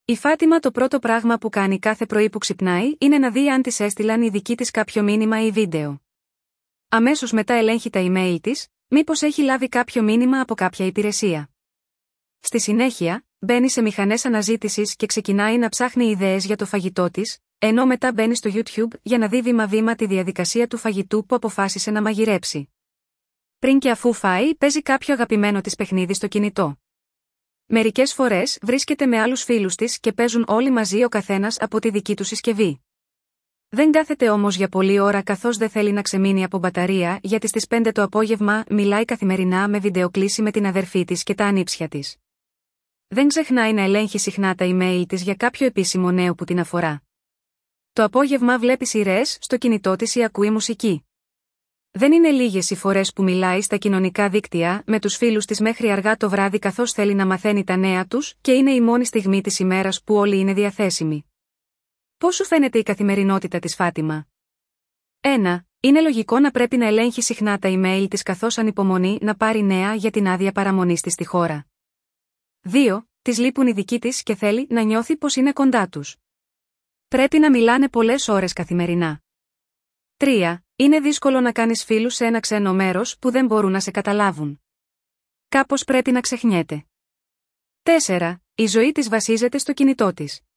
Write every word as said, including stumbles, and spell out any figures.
Η Φάτιμα το πρώτο πράγμα που κάνει κάθε πρωί που ξυπνάει είναι να δει αν της έστειλαν οι δικοί της κάποιο μήνυμα ή βίντεο. Αμέσως μετά ελέγχει τα email της, μήπως έχει λάβει κάποιο μήνυμα από κάποια υπηρεσία. Στη συνέχεια, μπαίνει σε μηχανές αναζήτησης και ξεκινάει να ψάχνει ιδέες για το φαγητό της, ενώ μετά μπαίνει στο YouTube για να δει βήμα-βήμα τη διαδικασία του φαγητού που αποφάσισε να μαγειρέψει. Πριν και αφού φάει, παίζει κάποιο αγαπημένο της παιχνίδι στο κινητό. Μερικές φορές βρίσκεται με άλλους φίλους της και παίζουν όλοι μαζί ο καθένας από τη δική του συσκευή. Δεν κάθεται όμως για πολλή ώρα καθώς δεν θέλει να ξεμείνει από μπαταρία, γιατί στις πέντε το απόγευμα μιλάει καθημερινά με βιντεοκλήση με την αδερφή της και τα ανήψια της. Δεν ξεχνάει να ελέγχει συχνά τα email της για κάποιο επίσημο νέο που την αφορά. Το απόγευμα βλέπει σειρές στο κινητό της ή ακούει μουσική. Δεν είναι λίγες οι φορές που μιλάει στα κοινωνικά δίκτυα με τους φίλους της μέχρι αργά το βράδυ καθώς θέλει να μαθαίνει τα νέα τους και είναι η μόνη στιγμή της ημέρας που όλοι είναι διαθέσιμοι. Πώς σου φαίνεται η καθημερινότητα της Φάτιμα? ένα. Είναι λογικό να πρέπει να ελέγχει συχνά τα email της καθώς ανυπομονεί να πάρει νέα για την άδεια παραμονής της στη χώρα. δύο. Της λείπουν οι δικοί της και θέλει να νιώθει πως είναι κοντά τους. Πρέπει να μιλάνε πολλές ώρες καθημερινά. τρία. Είναι δύσκολο να κάνεις φίλους σε ένα ξένο μέρος που δεν μπορούν να σε καταλάβουν. Κάπως πρέπει να ξεχνιέται. τέσσερα. Η ζωή της βασίζεται στο κινητό της.